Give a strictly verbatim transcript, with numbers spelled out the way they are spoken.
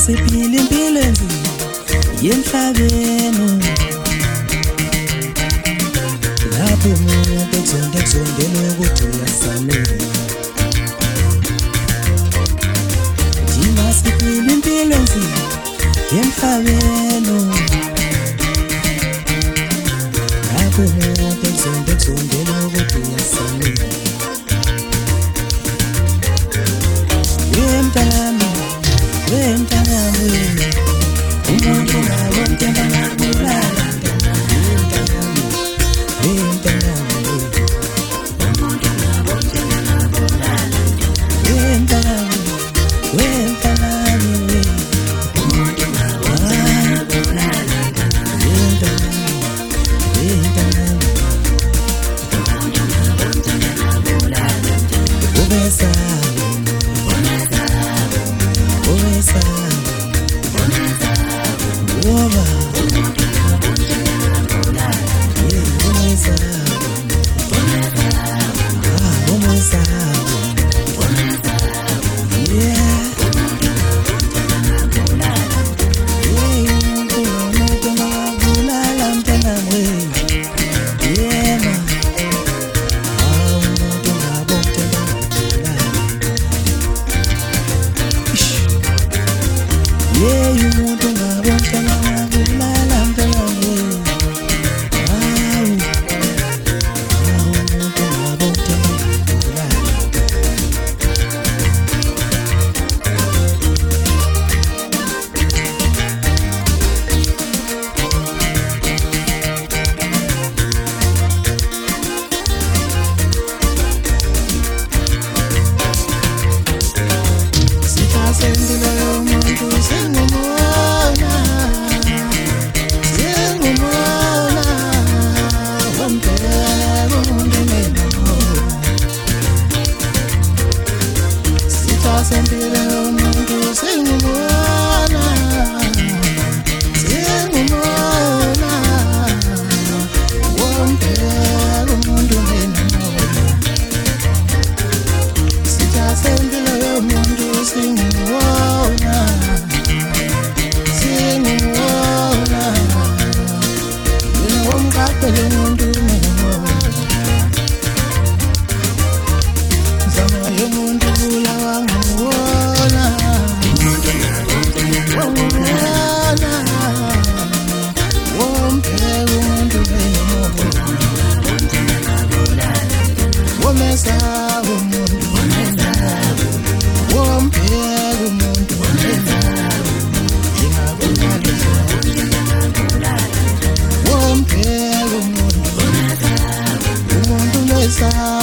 siphila impilo enzima yemhlabeni lapho umuntu ekuzonda ekuzondela ukuthi uyasamela thina siphila impilo enzima yemhlabeni lapho umuntu ekuzonda ekuzondela ukuthi uyasamela wemntana wemntana umuntu ngabonke bangabulala wemntana umuntu ngabonke bangabulala wemntana wemntana umuntu ngabonke bangabulala wemntana wemntana umuntu ngabonke bangabulala ubesa ubesa Woba, yeah, you want to know what I'm Womphe umuntu umuntu lesa